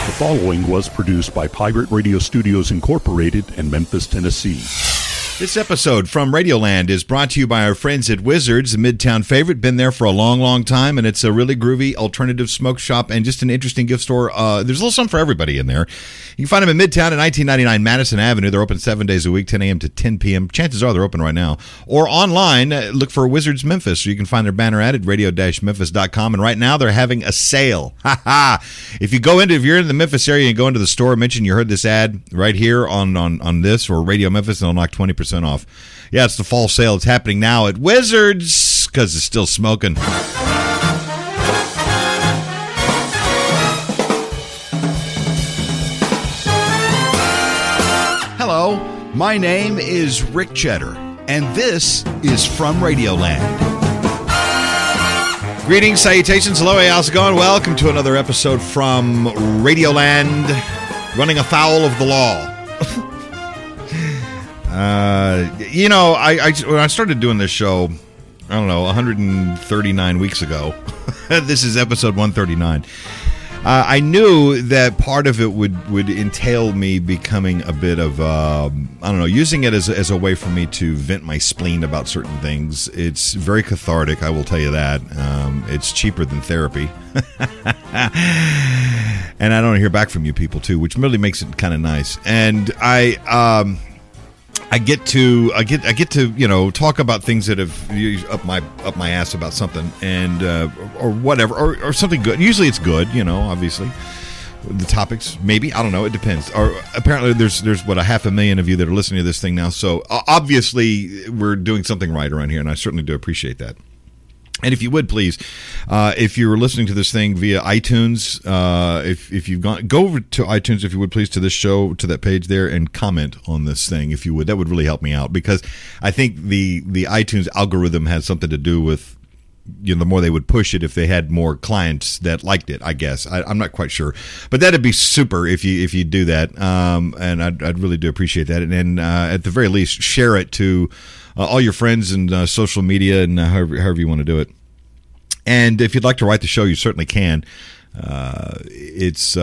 The following was produced by Pirate Radio Studios Incorporated in Memphis, Tennessee. This episode from Radioland is brought to you by our friends at Wizards, a Midtown favorite. Been there for a long, long time, and it's a really groovy alternative smoke shop and just an interesting gift store. There's a little something for everybody in there. You can find them in Midtown at 1999 Madison Avenue. They're open 7 days a week, 10 a.m. to 10 p.m. Chances are they're open right now. Or online, look for Wizards Memphis. You can find their banner at radio-memphis.com. And right now, they're having a sale. If you're in the Memphis area and go into the store, mention you heard this ad right here on this or Radio Memphis, and they'll knock 20% off. Yeah, it's the fall sale. It's happening now at Wizards because it's still smoking. Hello, my name is Rick Cheddar, and this is From Radioland. Greetings, salutations, hello, hey, how's it going? Welcome to another episode from Radioland, running afoul of the law. When I started doing this show, 139 weeks ago, this is episode 139, I knew that part of it would entail me becoming a bit of, using it as a way for me to vent my spleen about certain things. It's very cathartic, I will tell you that. It's cheaper than therapy. And I don't hear back from you people, too, which really makes it kind of nice. And I get to talk about things that have up my ass about something and or whatever or something good. Usually it's good, obviously. The topics, maybe, I don't know, it depends. Or apparently there's 500,000 of you that are listening to this thing now, so obviously we're doing something right around here, and I certainly do appreciate that. And if you would please, if you're listening to this thing via iTunes, if you've go over to iTunes, if you would please, to this show, to that page there, and comment on this thing, if you would. That would really help me out, because I think the iTunes algorithm has something to do with, the more they would push it if they had more clients that liked it, I guess. I'm not quite sure, but that'd be super if you do that, and I'd really do appreciate that. And at the very least, share it to all your friends and social media and however you want to do it. And if you'd like to write the show, you certainly can. It's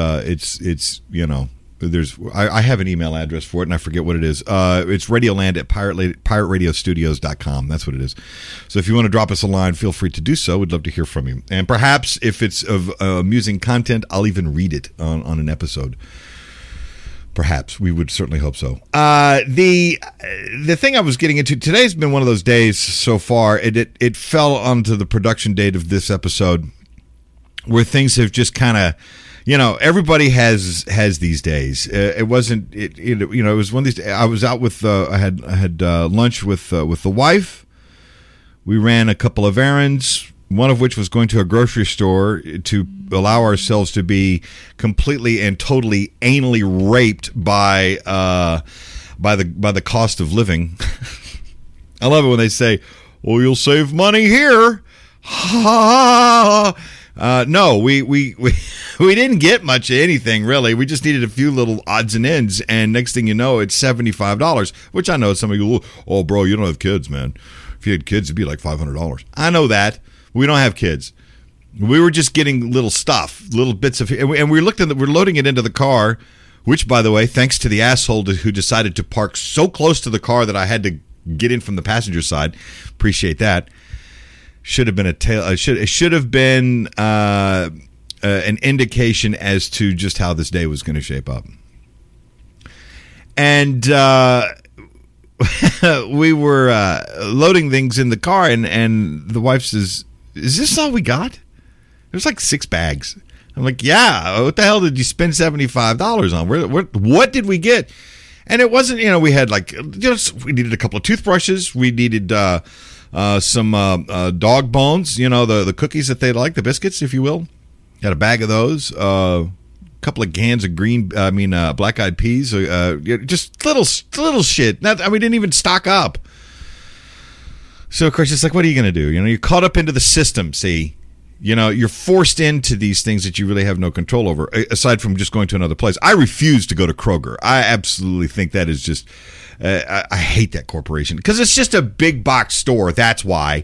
I have an email address for it, and I forget what it is. It's Radioland at pirateradiostudios.com. That's what it is. So if you want to drop us a line, feel free to do so. We'd love to hear from you. And perhaps if it's of amusing content, I'll even read it on an episode. Perhaps. We would certainly hope so. The thing I was getting into, today's been one of those days so far, it fell onto the production date of this episode where things have just kind of, everybody has these days. It was one of these days. I was out with, I had lunch with the wife. We ran a couple of errands, one of which was going to a grocery store to allow ourselves to be completely and totally anally raped by the cost of living. I love it when they say, "Well, you'll save money here." No, we didn't get much of anything, really. We just needed a few little odds and ends, and next thing you know, it's $75, which I know some of you, "Oh, bro, you don't have kids, man. If you had kids, it'd be like $500. I know that. We don't have kids. We were just getting little stuff, little bits of, and we're loading it into the car, which, by the way, thanks to the asshole who decided to park so close to the car that I had to get in from the passenger side. Appreciate that. Should have been it should have been an indication as to just how this day was going to shape up. And we were loading things in the car, and the wife says, "Is this all we got?" There's like 6 bags. I'm like, "Yeah, what the hell did you spend $75 on? What did we get?" And it wasn't, we had we needed a couple of toothbrushes. We needed some dog bones, the cookies that they like, the biscuits, if you will. Got a bag of those. A couple of cans of black-eyed peas. Just little shit. We didn't even stock up. So, of course, it's like, what are you going to do? You're caught up into the system, see? You're forced into these things that you really have no control over, aside from just going to another place. I refuse to go to Kroger. I absolutely think that is just, I hate that corporation because it's just a big box store. That's why.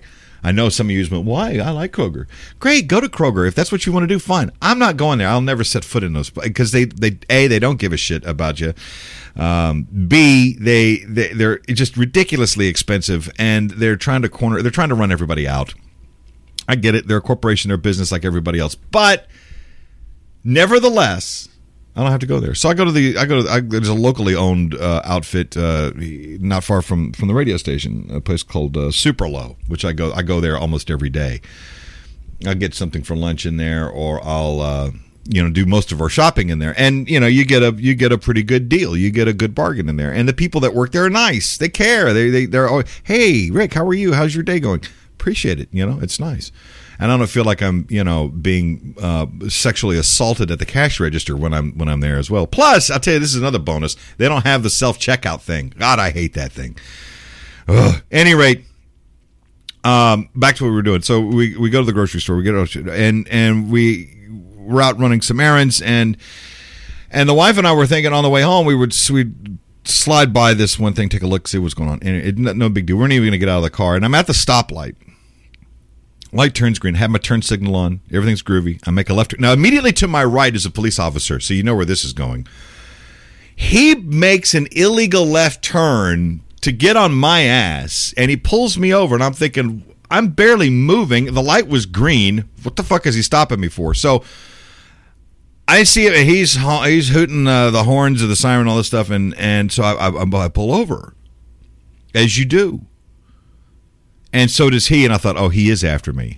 I know some of you went, why? I like Kroger. Great, go to Kroger. If that's what you want to do, fine. I'm not going there. I'll never set foot in those, because they don't give a shit about you. B, they're just ridiculously expensive, and they're trying to run everybody out. I get it. They're a corporation, they're a business like everybody else. But nevertheless, I don't have to go there. So there's a locally owned outfit not far from the radio station, a place called Super Low, which I go there almost every day. I'll get something for lunch in there, or I'll do most of our shopping in there. And you get a pretty good deal. You get a good bargain in there. And the people that work there are nice. They care. They're always, hey, Rick, how are you? How's your day going? Appreciate it. It's nice. And I don't feel like I'm, being sexually assaulted at the cash register when I'm there as well. Plus, I'll tell you, this is another bonus. They don't have the self-checkout thing. God, I hate that thing. Ugh. Any rate, back to what we were doing. So we go to the grocery store. And we're out running some errands, and the wife and I were thinking on the way home we'd slide by this one thing, take a look, see what's going on. And no big deal. We're not even going to get out of the car. And I'm at the stoplight. Light turns green. I have my turn signal on. Everything's groovy. I make a left turn. Now, immediately to my right is a police officer, so you know where this is going. He makes an illegal left turn to get on my ass, and he pulls me over, and I'm thinking, I'm barely moving. The light was green. What the fuck is he stopping me for? So I see it. He's hooting the horns of the siren and all this stuff, and so I pull over, as you do. And so does he, and I thought, oh, he is after me.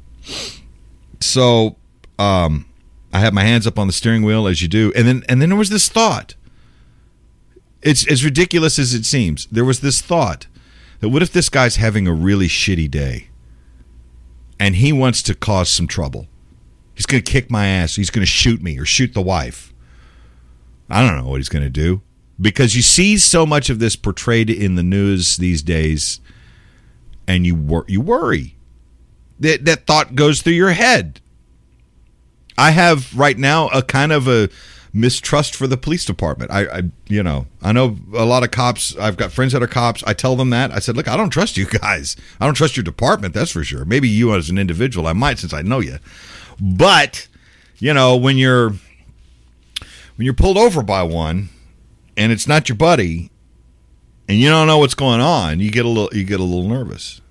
So I had my hands up on the steering wheel, as you do, and then there was this thought. It's as ridiculous as it seems. There was this thought that what if this guy's having a really shitty day, and he wants to cause some trouble? He's going to kick my ass. He's going to shoot me or shoot the wife. I don't know what he's going to do, because you see so much of this portrayed in the news these days. And you worry. That thought goes through your head. I have right now a kind of a mistrust for the police department. I know a lot of cops. I've got friends that are cops. I tell them that. I said, look, I don't trust you guys. I don't trust your department. That's for sure. Maybe you as an individual, I might, since I know you. But when you're pulled over by one, and it's not your buddy, and you don't know what's going on, you get a little nervous.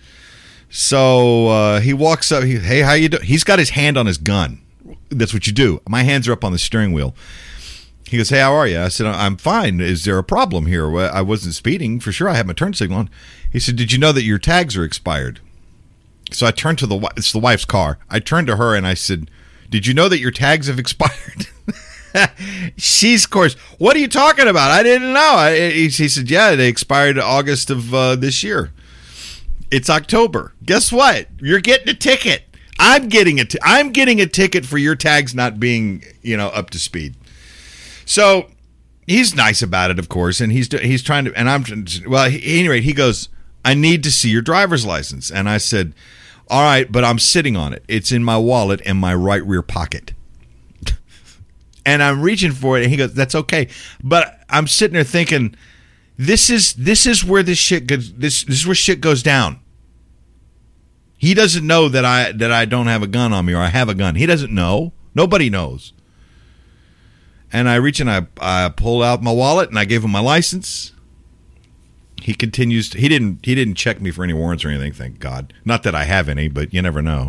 So he walks up. Hey, how you doing? He's got his hand on his gun. That's what you do. My hands are up on the steering wheel. He goes, hey, how are you? I said, I'm fine. Is there a problem here? Well, I wasn't speeding. For sure, I had my turn signal on. He said, did you know that your tags are expired? So I turned to it's the wife's car. I turned to her and I said, did you know that your tags have expired? She's, of course, what are you talking about? I didn't know. He said, yeah, they expired August of this year. It's October. Guess what? You're getting a ticket. I'm getting a ticket for your tags not being, up to speed. So he's nice about it, of course, and he's trying to. And at any rate, he goes, I need to see your driver's license. And I said, all right, but I'm sitting on it. It's in my wallet and my right rear pocket. And I'm reaching for it, and he goes, that's okay. But I'm sitting there thinking, this is where this shit goes. This is where shit goes down. He doesn't know that I don't have a gun on me, or I have a gun. He doesn't know. Nobody knows. And I reach and I pull out my wallet and I gave him my license. He continues. He didn't check me for any warrants or anything. Thank God. Not that I have any, but you never know.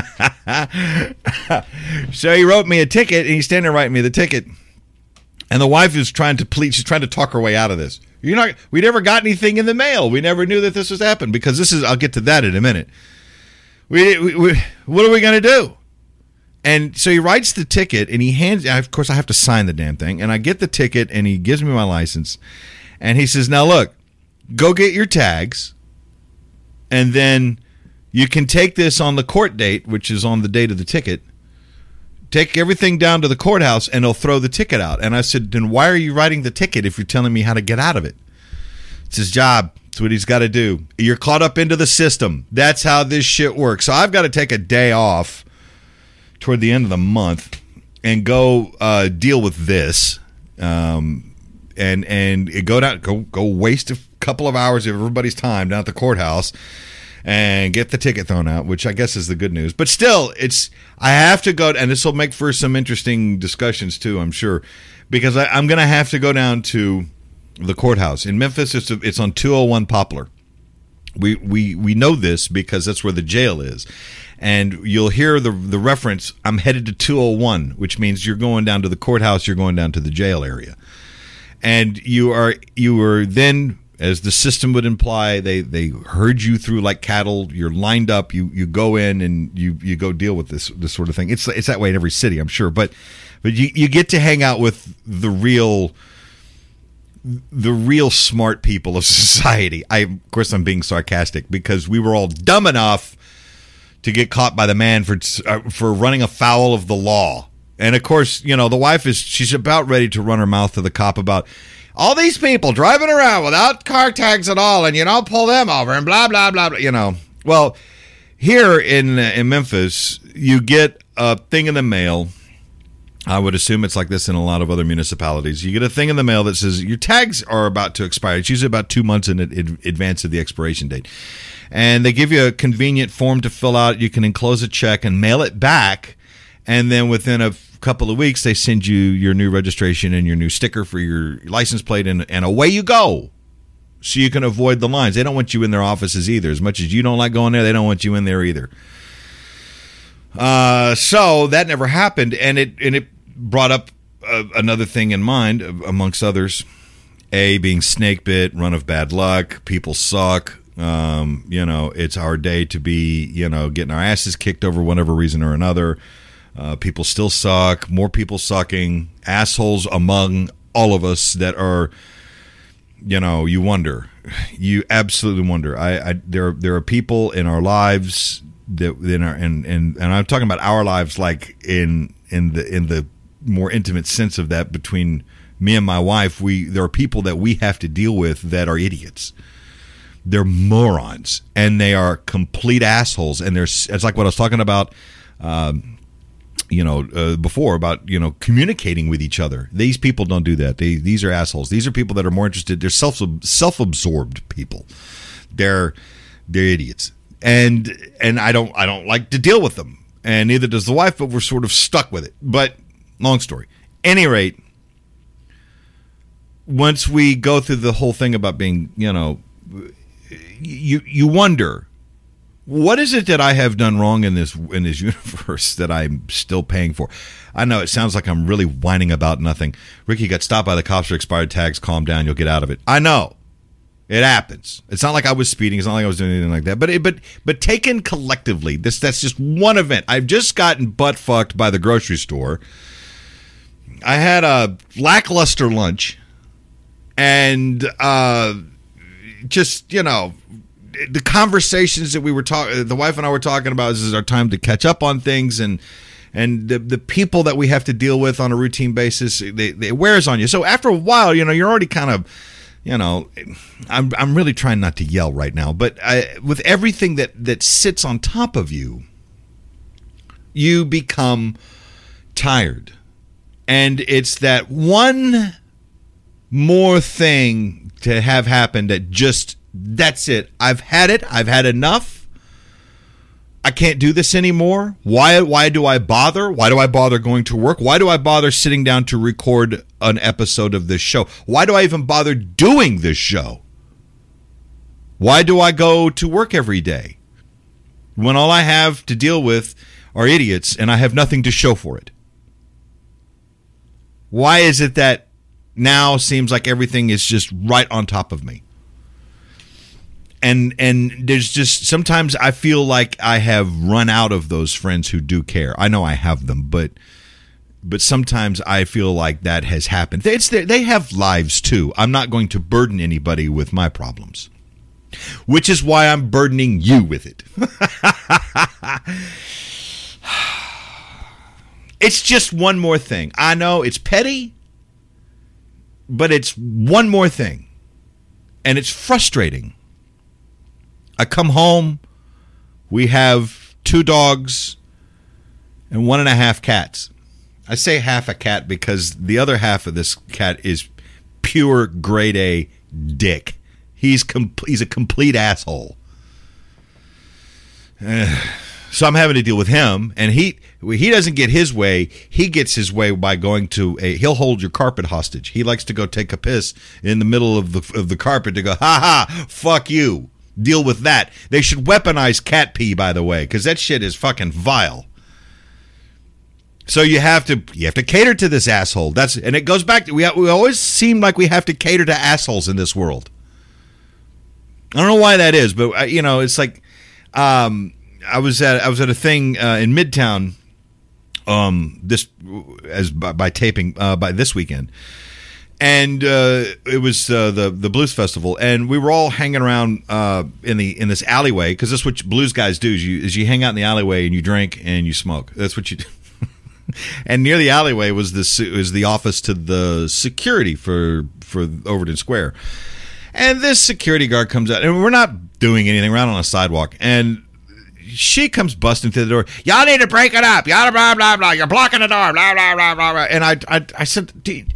So he wrote me a ticket, and he's standing there writing me the ticket. And the wife is trying to plead. She's trying to talk her way out of this. We never got anything in the mail. We never knew that this was happening, because this is. I'll get to that in a minute. We what are we going to do? And so he writes the ticket, and he hands. Of course, I have to sign the damn thing. And I get the ticket, and he gives me my license, and he says, "Now look, go get your tags, and then you can take this on the court date, which is on the date of the ticket. Take everything down to the courthouse, and they'll throw the ticket out." And I said, then why are you writing the ticket if you're telling me how to get out of it? It's his job. It's what he's got to do. You're caught up into the system. That's how this shit works. So I've got to take a day off toward the end of the month and go deal with this, and go waste a couple of hours of everybody's time down at the courthouse. and get the ticket thrown out, which I guess is the good news. But still, I have to go, and this will make for some interesting discussions too, I'm sure, because I'm going to have to go down to the courthouse in Memphis. It's on 201 Poplar. We know this because that's where the jail is. And you'll hear the reference, I'm headed to 201, which means you're going down to the courthouse, you're going down to the jail area. And you are then, as the system would imply, they herd you through like cattle. You're lined up, you go in and you go deal with this sort of thing. It's that way in every city, I'm sure. But you get to hang out with the real smart people of society. Of course, I'm being sarcastic because we were all dumb enough to get caught by the man for running afoul of the law. And of course, the wife she's about ready to run her mouth to the cop about all these people driving around without car tags at all, and pull them over and blah blah blah blah. Well, here in Memphis, you get a thing in the mail. I would assume it's like this in a lot of other municipalities. You get a thing in the mail that says your tags are about to expire. It's usually about 2 months in advance of the expiration date. And they give you a convenient form to fill out. You can enclose a check and mail it back. And then within a couple of weeks, they send you your new registration and your new sticker for your license plate, and away you go. So you can avoid the lines. They don't want you in their offices either. As much as you don't like going there, they don't want you in there either. So that never happened, and it brought up another thing in mind, amongst others. Being snake bit, run of bad luck, people suck. It's our day to be, getting our asses kicked over whatever reason or another. People still suck, more people sucking, assholes among all of us that are, you wonder. You absolutely wonder. There are people in our lives that and I'm talking about our lives like in the more intimate sense of that, between me and my wife. There are people that we have to deal with that are idiots. They're morons, and they are complete assholes. And it's like what I was talking about, before about, communicating with each other. These people don't do that. These are assholes. These are people that are more interested. They're self-absorbed people. They're idiots, and I don't like to deal with them, and neither does the wife. But we're sort of stuck with it. But long story. Any rate, once we go through the whole thing about being, you wonder, what is it that I have done wrong in this universe that I'm still paying for? I know it sounds like I'm really whining about nothing. Ricky got stopped by the cops for expired tags. Calm down, you'll get out of it. I know it happens. It's not like I was speeding. It's not like I was doing anything like that. But taken collectively, that's just one event. I've just gotten butt fucked by the grocery store. I had a lackluster lunch, and just, the conversations that we were the wife and I were talking about is our time to catch up on things, and the people that we have to deal with on a routine basis, it wears on you. So after a while, you're already kind of, I'm really trying not to yell right now, but with everything that sits on top of you, you become tired. And it's that one more thing to have happen that just, that's it. I've had it. I've had enough. I can't do this anymore. Why do I bother? Why do I bother going to work? Why do I bother sitting down to record an episode of this show? Why do I even bother doing this show? Why do I go to work every day when all I have to deal with are idiots and I have nothing to show for it? Why is it that now seems like everything is just right on top of me? And there's just, sometimes I feel like I have run out of those friends who do care. I know I have them, but sometimes I feel like that has happened. They have lives too. I'm not going to burden anybody with my problems, which is why I'm burdening you with it. It's just one more thing. I know it's petty, but it's one more thing. And it's frustrating. I come home, we have 2 dogs and 1.5 cats. I say half a cat because the other half of this cat is pure grade A dick. He's a complete asshole. So I'm having to deal with him, and he doesn't get his way. He gets his way by going to he'll hold your carpet hostage. He likes to go take a piss in the middle of the carpet to go, ha ha, fuck you. Deal with that. They should weaponize cat pee, by the way, because that shit is fucking vile. So you have to cater to this asshole. And it goes back to we always seem like we have to cater to assholes in this world. I don't know why that is, but it's like I was at a thing in Midtown by taping by this weekend, and it was the blues festival, and we were all hanging around in this alleyway, because that's what blues guys do is you hang out in the alleyway and you drink and you smoke. That's what you do. And near the alleyway was the office to the security for Overton Square. And this security guard comes out, and we're not doing anything. We're out on a sidewalk, and she comes busting through the door. Y'all need to break it up. Y'all blah blah blah. You're blocking the door. Blah blah blah blah. And I said,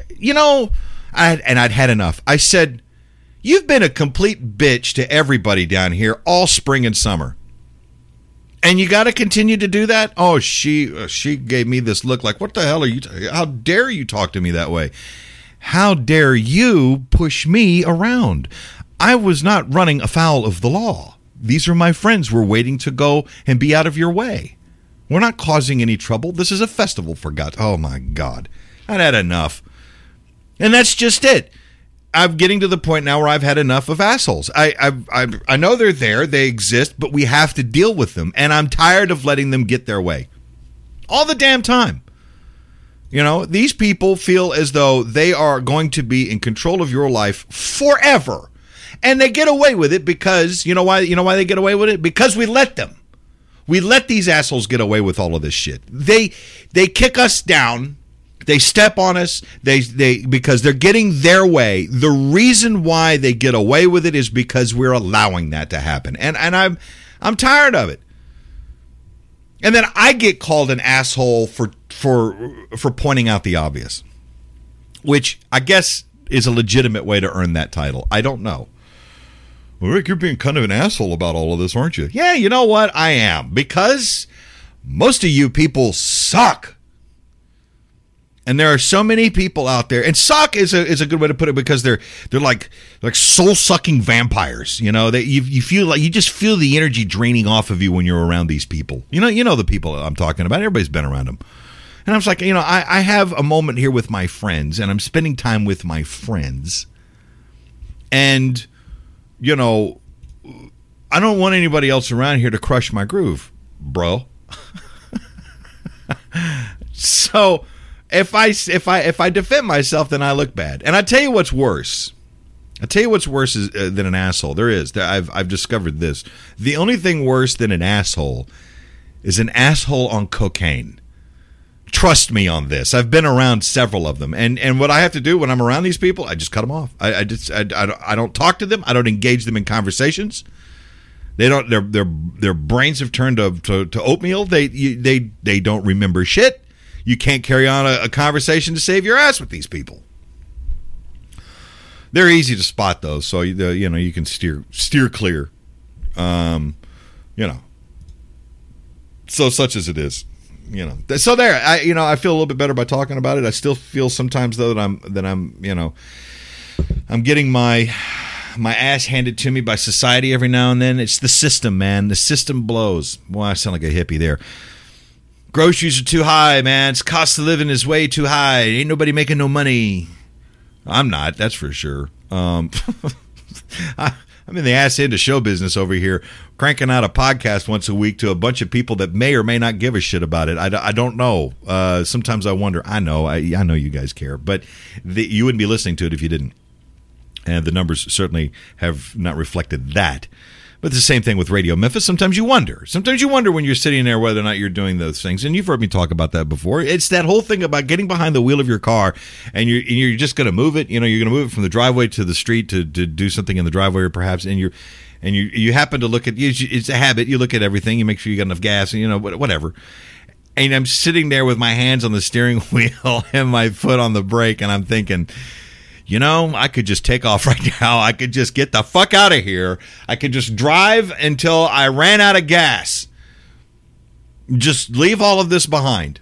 I'd had enough. I said, you've been a complete bitch to everybody down here all spring and summer, and you got to continue to do that. Oh, she gave me this look like, what the hell are you? How dare you talk to me that way? How dare you push me around? I was not running afoul of the law. These are my friends. We're waiting to go and be out of your way. We're not causing any trouble. This is a festival, for God. Oh, my God. I've had enough. And that's just it. I'm getting to the point now where I've had enough of assholes. I know they're there. They exist, but we have to deal with them. And I'm tired of letting them get their way. All the damn time. These people feel as though they are going to be in control of your life forever. And they get away with it because, you know why they get away with it? Because we let them. We let these assholes get away with all of this shit. They kick us down. They step on us. Because they're getting their way. The reason why they get away with it is because we're allowing that to happen. And I'm tired of it. And then I get called an asshole for pointing out the obvious, which I guess is a legitimate way to earn that title. I don't know. Well, Rick, you're being kind of an asshole about all of this, aren't you? Yeah, you know what? I am, because most of you people suck. And there are so many people out there, and suck is a good way to put it, because they're like soul-sucking vampires. You feel like you just feel the energy draining off of you when you're around these people. You know the people I'm talking about. Everybody's been around them. And I was like, I have a moment here with my friends, and I'm spending time with my friends. And, I don't want anybody else around here to crush my groove, bro. So if I defend myself, then I look bad. And I tell you what's worse. Than an asshole. There is. I've discovered this. The only thing worse than an asshole is an asshole on cocaine. Trust me on this. I've been around several of them, and what I have to do when I'm around these people, I just cut them off. I don't talk to them. I don't engage them in conversations. They don't. Their brains have turned to oatmeal. They don't remember shit. You can't carry on a conversation to save your ass with these people. They're easy to spot though, so you can steer clear. So such as it is. So there, I feel a little bit better by talking about it. I still feel sometimes though that I'm getting my ass handed to me by society every now and then. It's the system, man. The system blows. Well, I sound like a hippie there. Groceries are too high, man. It's cost of living is way too high. Ain't nobody making no money. I'm not, that's for sure. I'm in the ass end of show business over here, cranking out a podcast once a week to a bunch of people that may or may not give a shit about it. I don't know. Sometimes I wonder. I know you guys care, but you wouldn't be listening to it if you didn't. And the numbers certainly have not reflected that. But it's the same thing with Radio Memphis. Sometimes you wonder. Sometimes you wonder when you're sitting there whether or not you're doing those things. And you've heard me talk about that before. It's that whole thing about getting behind the wheel of your car and you're just going to move it. You're going to move it from the driveway to the street to do something in the driveway, or perhaps. And you happen to look at. It's a habit. You look at everything. You make sure you got enough gas. And whatever. And I'm sitting there with my hands on the steering wheel and my foot on the brake, and I'm thinking, I could just take off right now. I could just get the fuck out of here. I could just drive until I ran out of gas. Just leave all of this behind.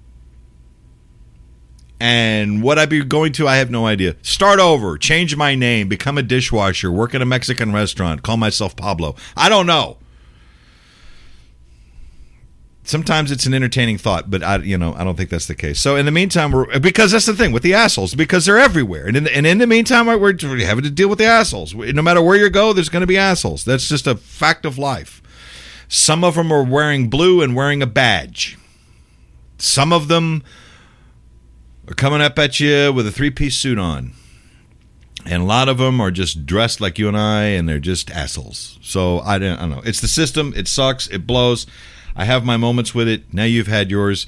And what I'd be going to, I have no idea. Start over, change my name, become a dishwasher, work in a Mexican restaurant, call myself Pablo. I don't know. Sometimes it's an entertaining thought, but I don't think that's the case. So in the meantime, because that's the thing with the assholes, because they're everywhere. And in the meantime, we're having to deal with the assholes. No matter where you go, there's going to be assholes. That's just a fact of life. Some of them are wearing blue and wearing a badge. Some of them are coming up at you with a three-piece suit on. And a lot of them are just dressed like you and I, and they're just assholes. So I don't know. It's the system. It sucks. It blows. I have my moments with it. Now you've had yours.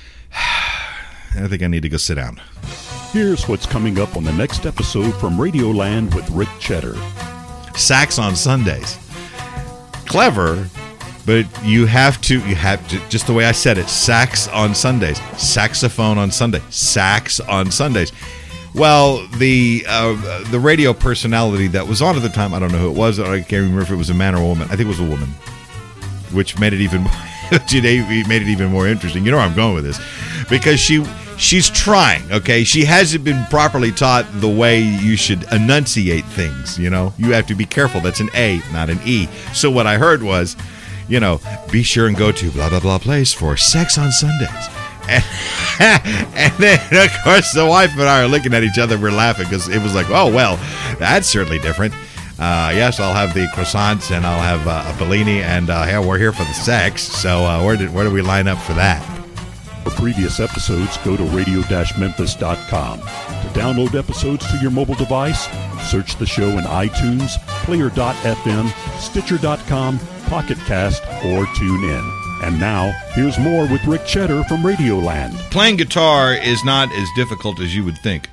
I think I need to go sit down. Here's what's coming up on the next episode from Radioland with Rick Cheddar. Sax on Sundays. Clever, but you have to, just the way I said it, sax on Sundays. Saxophone on Sunday. Sax on Sundays. Well, the radio personality that was on at the time, I don't know who it was. I can't remember if it was a man or a woman. I think it was a woman, which made it even more interesting. You know where I'm going with this, because she's trying. Okay, she hasn't been properly taught the way you should enunciate things. You have to be careful. That's an A, not an E. So what I heard was, be sure and go to blah blah blah place for Sex on Sundays. And then, of course, the wife and I are looking at each other. We're laughing because it was like, oh, well, that's certainly different. Yes, I'll have the croissants and I'll have a Bellini, and we're here for the sex. So where do we line up for that? For previous episodes, go to radio-memphis.com. To download episodes to your mobile device, search the show in iTunes, Player.fm, Stitcher.com, Pocket Cast, or TuneIn. And now, here's more with Rick Cheddar from Radioland. Playing guitar is not as difficult as you would think.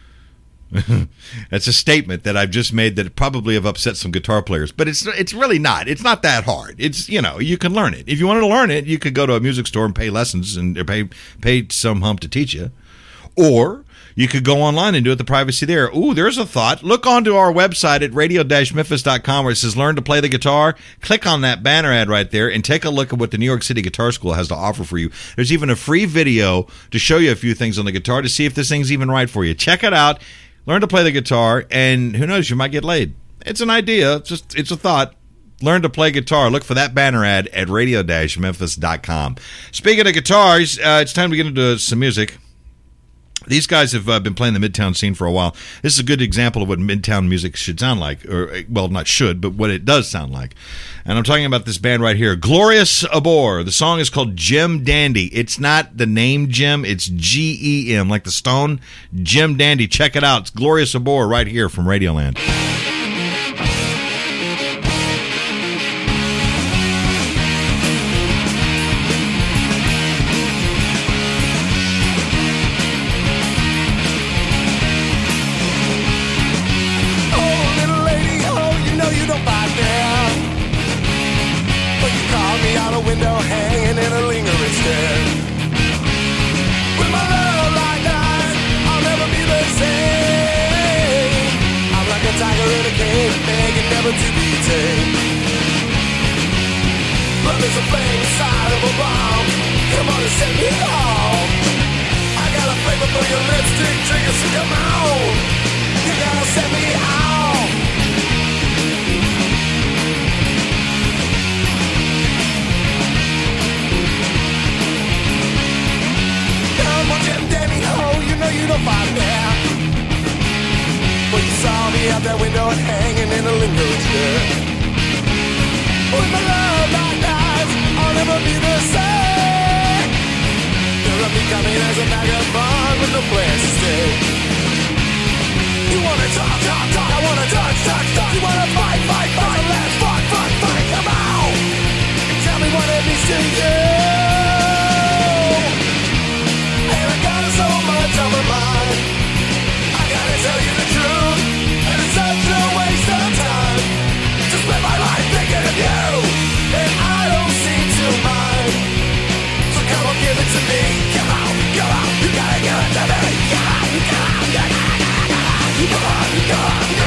That's a statement that I've just made that probably have upset some guitar players, but it's really not. It's not that hard. It's, you can learn it. If you wanted to learn it, you could go to a music store and pay lessons and pay some hump to teach you. Or you could go online and do it the privacy there. Ooh, there's a thought. Look onto our website at radio-memphis.com where it says learn to play the guitar. Click on that banner ad right there and take a look at what the New York City Guitar School has to offer for you. There's even a free video to show you a few things on the guitar to see if this thing's even right for you. Check it out. Learn to play the guitar, and who knows, you might get laid. It's an idea. It's a thought. Learn to play guitar. Look for that banner ad at radio-memphis.com. Speaking of guitars, it's time to get into some music. These guys have been playing the Midtown scene for a while. This is a good example of what Midtown music should sound like. Or, well, not should, but what it does sound like. And I'm talking about this band right here, Glorious Abor. The song is called Jim Dandy. It's not the name Jim, it's G-E-M, like the stone. Jim Dandy. Check it out. It's Glorious Abor right here from Radioland. Window hanging in a lingering stare. With my love like that, I'll never be the same. I'm like a tiger in a cage, begging never to be tamed. But there's a flame inside of a bomb. Come on and set me off. I got a flavor for your lipstick trigger, so come on. You gotta set me off. Jim Dandy, oh, you don't find there. But you saw me out that window hanging in a lingering stare. With my love like that, I'll never be the same. You're becoming as a vagabond with no place to stay. You wanna talk, I wanna touch. You wanna fight, so let's fight, come on. Tell me what it means to you. So much on my mind, I gotta tell you the truth, and it's such a waste of time to spend my life thinking of you, and I don't seem to mind. So come on, give it to me. Come on, you gotta give it to me. Come on, you gotta.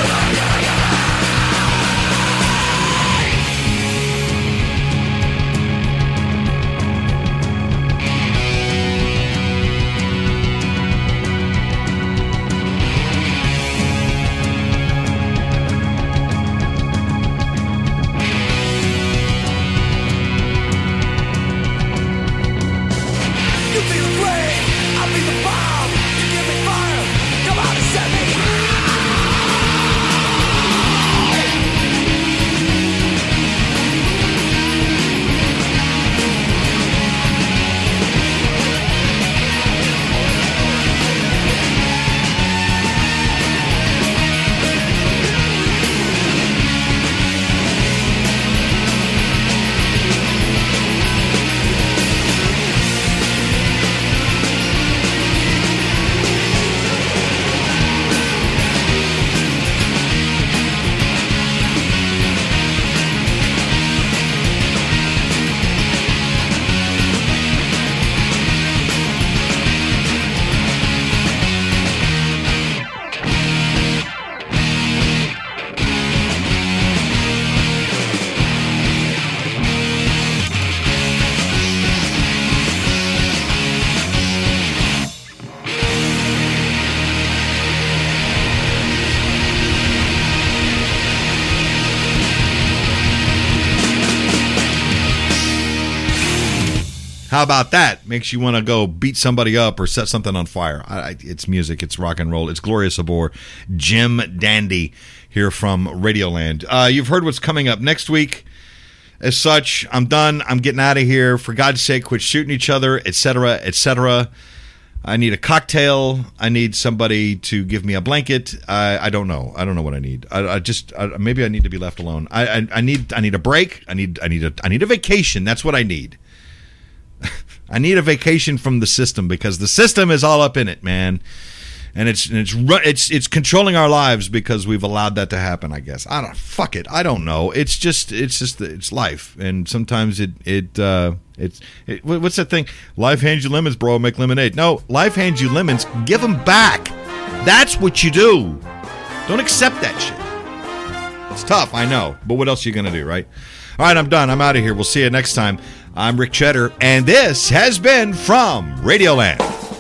How about that? Makes you want to go beat somebody up or set something on fire. It's music. It's rock and roll. It's Gloria Sabor, Jim Dandy here from Radioland. You've heard what's coming up next week. As such, I'm done. I'm getting out of here. For God's sake, quit shooting each other, etc., etc. I need a cocktail. I need somebody to give me a blanket. I don't know. I don't know what I need. Maybe I need to be left alone. I need a break. I need a vacation. That's what I need. I need a vacation from the system because the system is all up in it, man. And it's controlling our lives because we've allowed that to happen, I guess. Fuck it. I don't know. It's life. And sometimes what's that thing? Life hands you lemons, bro, make lemonade. No, life hands you lemons, give them back. That's what you do. Don't accept that shit. It's tough, I know. But what else are you going to do, right? All right, I'm done. I'm out of here. We'll see you next time. I'm Rick Cheddar, and this has been From Radioland.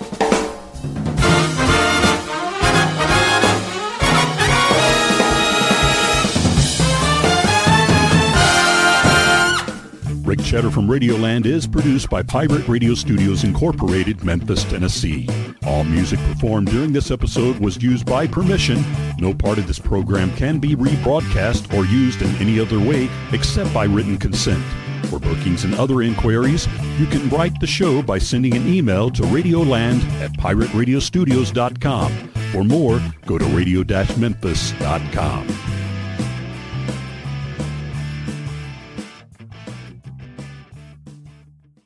Rick Cheddar from Radioland is produced by Pirate Radio Studios Incorporated, Memphis, Tennessee. All music performed during this episode was used by permission. No part of this program can be rebroadcast or used in any other way except by written consent. For bookings and other inquiries, you can write the show by sending an email to radioland@pirateradiostudios.com. For more, go to radio-memphis.com.